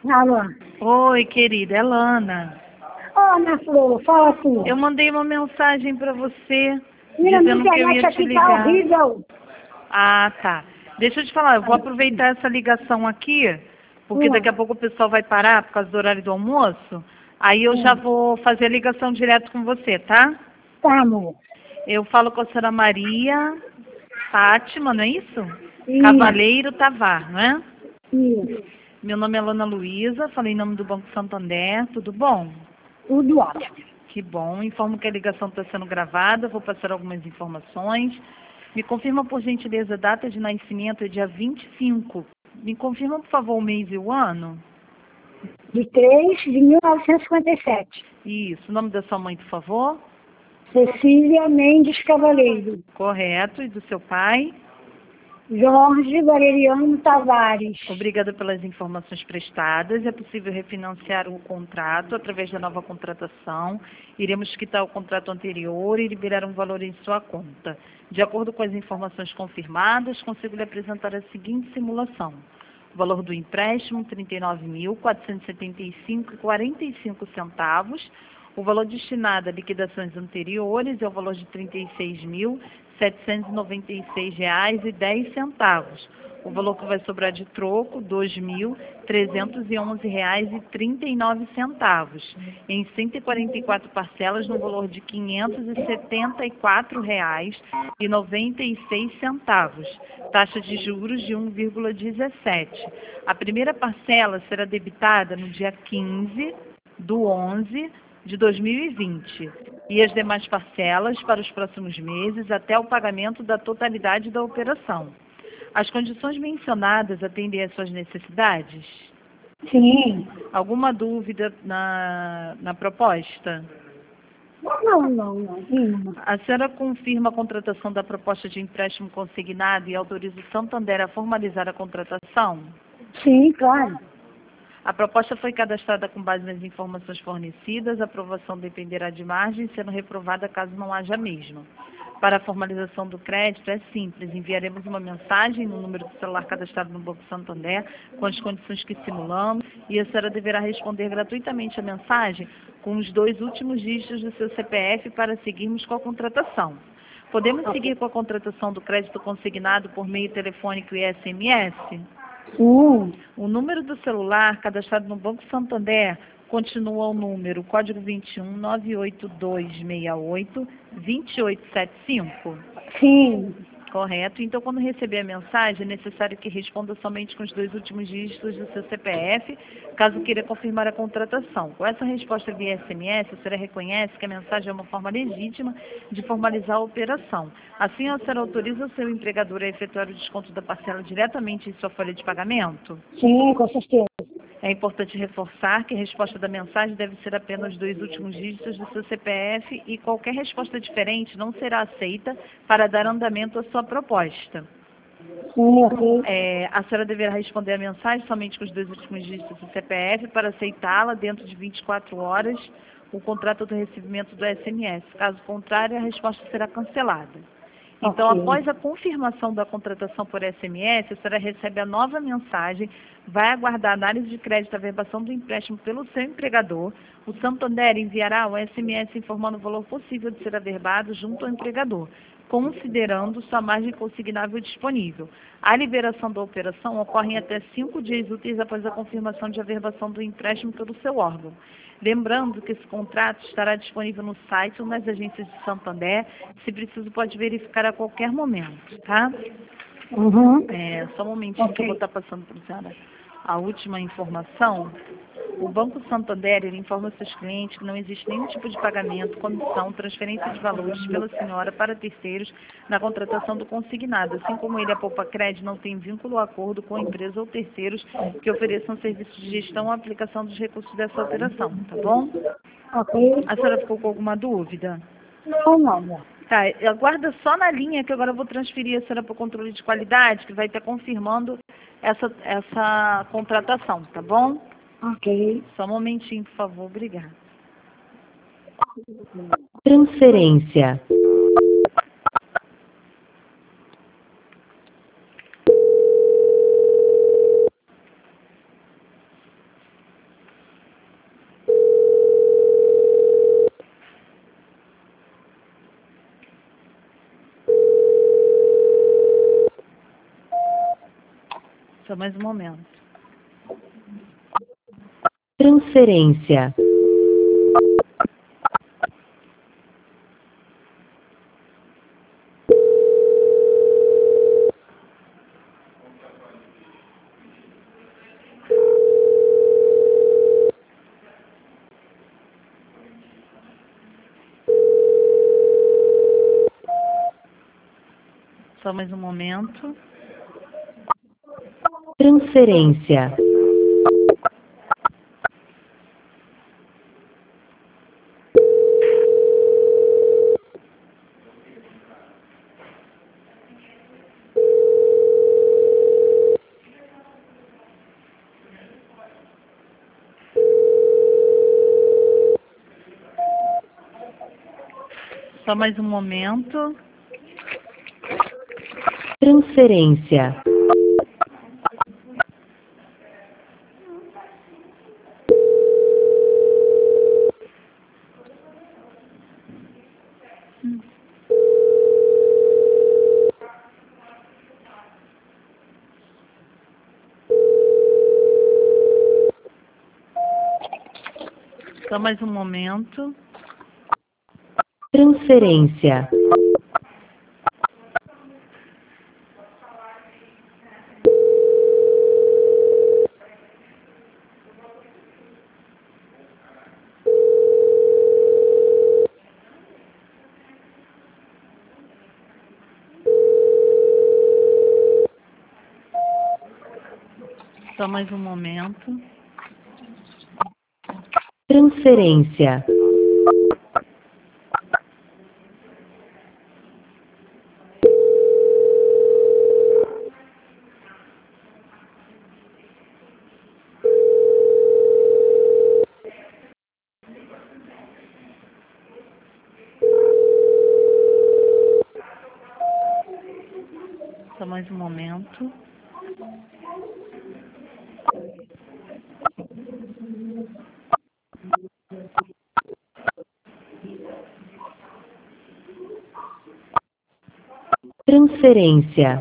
Alô? Oi, querida, é Lana. Ô, Ana Flor, fala assim. Eu mandei uma mensagem pra você Minha dizendo que eu internet ia te aqui tá ligar. horrível. Ah, tá. Deixa eu te falar, eu vou aproveitar essa ligação aqui, porque daqui a pouco o pessoal vai parar por causa do horário do almoço. Aí eu já vou fazer a ligação direto com você, tá? Tá, amor. Eu falo com a senhora Maria Fátima, não é isso? Isso. Cavaleiro Tavar, não é? Isso. Meu nome é Lana Luísa, falei em nome do Banco Santander, tudo bom? Tudo ótimo. Que bom, informo que a ligação está sendo gravada, vou passar algumas informações. Me confirma, por gentileza, a data de nascimento é dia 25. Me confirma, por favor, o mês e o ano? De 3 de 1957. Isso, o nome da sua mãe, por favor? Cecília Mendes Cavaleiro. Correto, e do seu pai? Jorge Valeriano Tavares. Obrigada pelas informações prestadas. É possível refinanciar o contrato através da nova contratação. Iremos quitar o contrato anterior e liberar um valor em sua conta. De acordo com as informações confirmadas, consigo lhe apresentar a seguinte simulação. O valor do empréstimo, R$ 39.475,45. O valor destinado a liquidações anteriores é o valor de R$ 36.796,10. O valor que vai sobrar de troco, R$ 2.311,39, em 144 parcelas no valor de R$ 574,96. Taxa de juros de 1,17. A primeira parcela será debitada no dia 15/11 de 2020 e as demais parcelas para os próximos meses até o pagamento da totalidade da operação. As condições mencionadas atendem às suas necessidades? Sim. Alguma dúvida na proposta? Não. A senhora confirma a contratação da proposta de empréstimo consignado e autoriza o Santander a formalizar a contratação? Sim, claro. A proposta foi cadastrada com base nas informações fornecidas. A aprovação dependerá de margem, sendo reprovada caso não haja a mesma. Para a formalização do crédito, é simples. Enviaremos uma mensagem no número do celular cadastrado no Banco Santander, com as condições que simulamos, e a senhora deverá responder gratuitamente a mensagem com os 2 últimos dígitos do seu CPF para seguirmos com a contratação. Podemos seguir com a contratação do crédito consignado por meio telefônico e SMS? Sim. O número do celular cadastrado no Banco Santander continua o número, código 21-98268-2875. Sim. Correto. Então, quando receber a mensagem, é necessário que responda somente com os 2 últimos dígitos do seu CPF, caso queira confirmar a contratação. Com essa resposta via SMS, a senhora reconhece que a mensagem é uma forma legítima de formalizar a operação. Assim, a senhora autoriza o seu empregador a efetuar o desconto da parcela diretamente em sua folha de pagamento? Sim, com certeza. É importante reforçar que a resposta da mensagem deve ser apenas os 2 últimos dígitos do seu CPF e qualquer resposta diferente não será aceita para dar andamento à sua proposta. Sim, ok. A senhora deverá responder a mensagem somente com os 2 últimos dígitos do CPF para aceitá-la dentro de 24 horas o contrato do recebimento do SMS. Caso contrário, a resposta será cancelada. Então, Ok. após a confirmação da contratação por SMS, a senhora recebe a nova mensagem, vai aguardar a análise de crédito e averbação do empréstimo pelo seu empregador. O Santander enviará o SMS informando o valor possível de ser averbado junto ao empregador, considerando sua margem consignável disponível. A liberação da operação ocorre em até 5 dias úteis após a confirmação de averbação do empréstimo pelo seu órgão. Lembrando que esse contrato estará disponível no site ou nas agências de Santander. Se preciso, pode verificar a qualquer momento, tá? Uhum. Só um momentinho que eu Ok. vou estar passando para a senhora a última informação. O Banco Santander ele informa seus clientes que não existe nenhum tipo de pagamento, comissão, transferência de valores pela senhora para terceiros na contratação do consignado. Assim como ele, a Poupa Crédito, não tem vínculo ou acordo com a empresa ou terceiros que ofereçam serviços de gestão ou aplicação dos recursos dessa operação, tá bom? Ok. A senhora ficou com alguma dúvida? Não, amor. Tá, aguarda só na linha que agora eu vou transferir a senhora para o controle de qualidade, que vai estar confirmando essa contratação, tá bom? Ok. Só um momentinho, por favor. Obrigada. Transferência. Só mais um momento. Transferência. Só mais um momento. Transferência. Só mais um momento. Transferência. Só mais um momento. Transferência. Só mais um momento. Transferência. Só mais um momento. Transferência.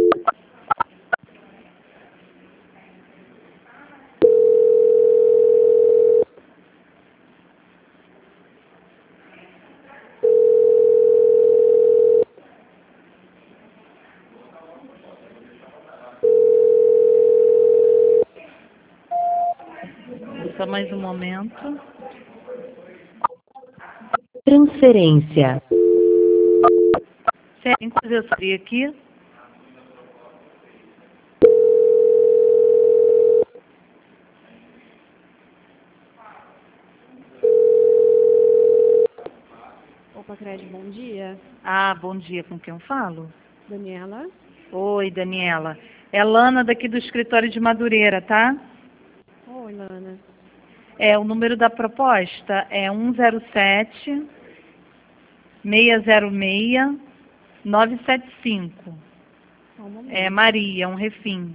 Só mais um momento. Transferência. Tem coisa eu sabia aqui? Opa, Crédito, bom dia. Ah, bom dia, com quem eu falo? Daniela? Oi, Daniela. É Lana daqui do escritório de Madureira, tá? Oi, Lana. O número da proposta é 107 606 975. Só um momento. É Maria, um refim.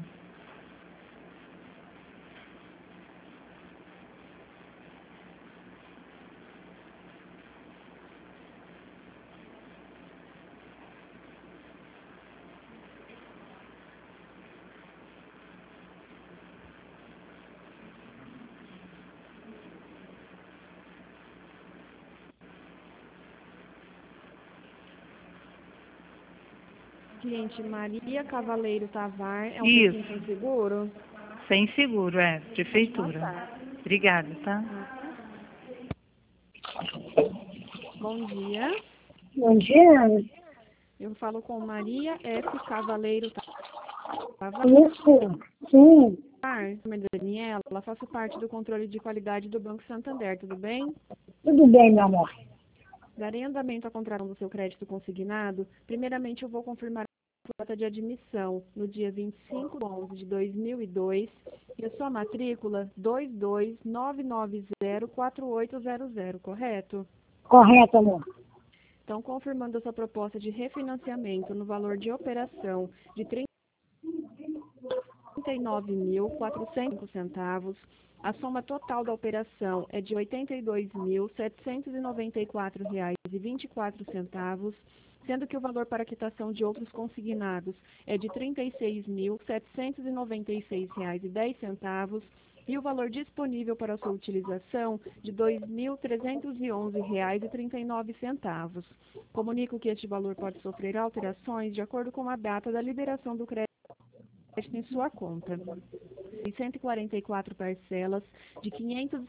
Cliente Maria Cavaleiro Tavar, é um Isso. refém sem seguro? Sem seguro, prefeitura. Passar. Obrigada, tá? Bom dia. Bom dia. Eu falo com Maria F. Cavaleiro Tavar. Isso. Sim. Meu nome é Daniela, ela faço parte do controle de qualidade do Banco Santander, tudo bem? Tudo bem, meu amor. Darei andamento à contratação do seu crédito consignado. Primeiramente, eu vou confirmar a data de admissão no dia 25/11/2002 e a sua matrícula 229904800, correto? Correto, amor. Então, confirmando a sua proposta de refinanciamento no valor de operação de R$ 39.405, a soma total da operação é de R$ 82.794,24. sendo que o valor para quitação de outros consignados é de R$ 36.796,10 e o valor disponível para sua utilização de R$ 2.311,39. Comunico que este valor pode sofrer alterações de acordo com a data da liberação do crédito em sua conta. Em 144 parcelas de R$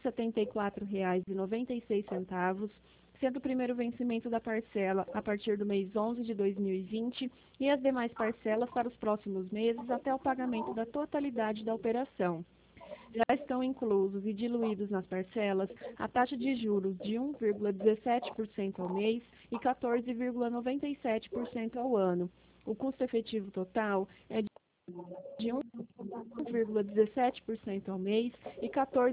574,96, sendo o primeiro vencimento da parcela a partir do mês 11 de 2020 e as demais parcelas para os próximos meses até o pagamento da totalidade da operação. Já estão inclusos e diluídos nas parcelas a taxa de juros de 1,17% ao mês e 14,97% ao ano. O custo efetivo total é de 1,17% ao mês e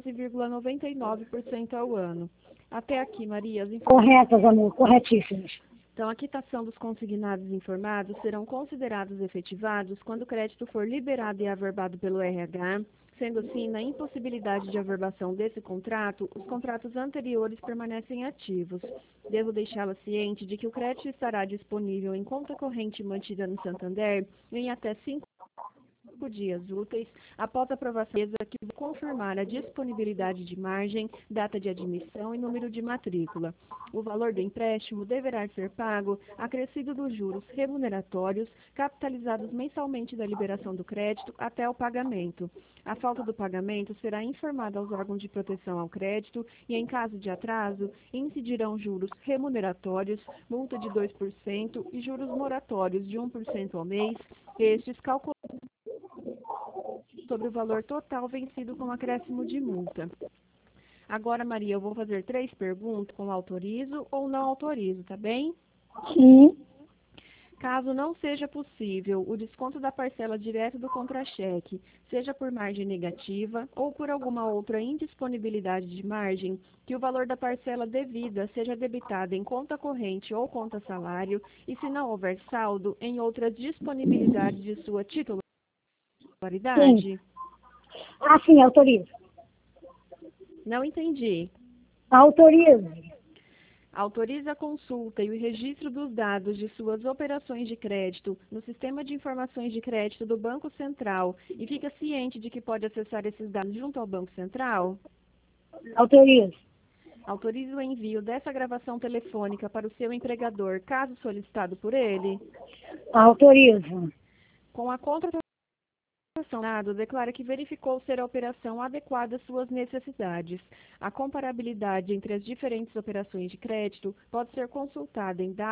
14,99% ao ano. Até aqui, Maria, as informações. Corretas, amor, corretíssimas. Então, a quitação dos consignados informados serão considerados efetivados quando o crédito for liberado e averbado pelo RH. Sendo assim, na impossibilidade de averbação desse contrato, os contratos anteriores permanecem ativos. Devo deixá-la ciente de que o crédito estará disponível em conta corrente mantida no Santander em até 5 dias úteis após a aprovação que vai confirmar a disponibilidade de margem, data de admissão e número de matrícula. O valor do empréstimo deverá ser pago acrescido dos juros remuneratórios capitalizados mensalmente da liberação do crédito até o pagamento. A falta do pagamento será informada aos órgãos de proteção ao crédito e, em caso de atraso, incidirão juros remuneratórios, multa de 2% e juros moratórios de 1% ao mês, estes calculados sobre o valor total vencido com acréscimo de multa. Agora, Maria, eu vou fazer 3 perguntas com autorizo ou não autorizo, tá bem? Sim. Caso não seja possível o desconto da parcela direto do contra-cheque, seja por margem negativa ou por alguma outra indisponibilidade de margem, que o valor da parcela devida seja debitado em conta corrente ou conta salário e, se não houver saldo, em outras disponibilidades de sua titularidade. Sim. Ah, sim, autorizo. Não entendi. Autorizo. Autoriza a consulta e o registro dos dados de suas operações de crédito no Sistema de Informações de Crédito do Banco Central e fica ciente de que pode acessar esses dados junto ao Banco Central? Autorizo. Autoriza o envio dessa gravação telefônica para o seu empregador, caso solicitado por ele? Autorizo. Com a contratação, declara que verificou ser a operação adequada às suas necessidades. A comparabilidade entre as diferentes operações de crédito pode ser consultada em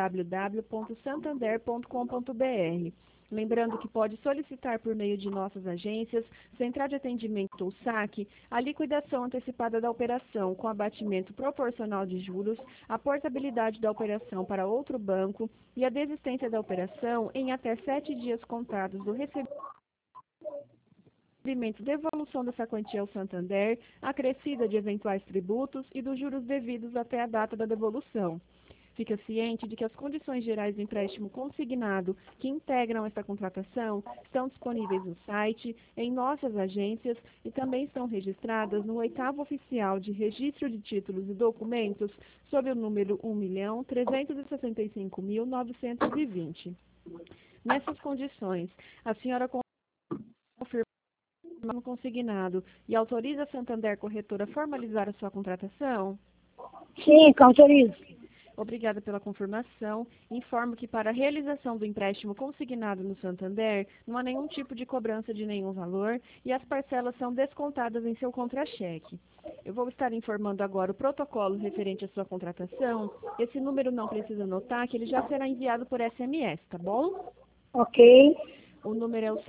www.santander.com.br. Lembrando que pode solicitar por meio de nossas agências, Central de Atendimento ou SAC, a liquidação antecipada da operação com abatimento proporcional de juros, a portabilidade da operação para outro banco e a desistência da operação em até 7 dias contados do recebimento devolução dessa quantia ao Santander, acrescida de eventuais tributos e dos juros devidos até a data da devolução. Fica ciente de que as condições gerais do empréstimo consignado que integram esta contratação estão disponíveis no site, em nossas agências e também estão registradas no 8º Oficial de Registro de Títulos e Documentos sob o número 1.365.920. Nessas condições, a senhora confirma no consignado e autoriza a Santander Corretora a formalizar a sua contratação? Sim, autorizo. Obrigada pela confirmação. Informo que para a realização do empréstimo consignado no Santander, não há nenhum tipo de cobrança de nenhum valor e as parcelas são descontadas em seu contra-cheque. Eu vou estar informando agora o protocolo referente à sua contratação. Esse número não precisa anotar, que ele já será enviado por SMS, tá bom? Ok. O número é o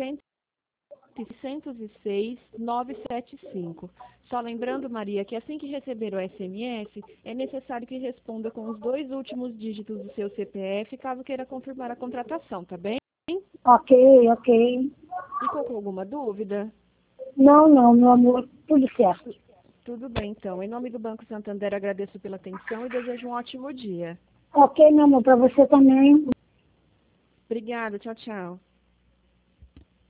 606-975. Só lembrando, Maria, que assim que receber o SMS, é necessário que responda com os 2 últimos dígitos do seu CPF, caso queira confirmar a contratação, tá bem? Ok, ok. Ficou com alguma dúvida? Não, meu amor, tudo certo. Tudo bem, então. Em nome do Banco Santander, agradeço pela atenção e desejo um ótimo dia. Ok, meu amor, para você também. Obrigada, tchau, tchau.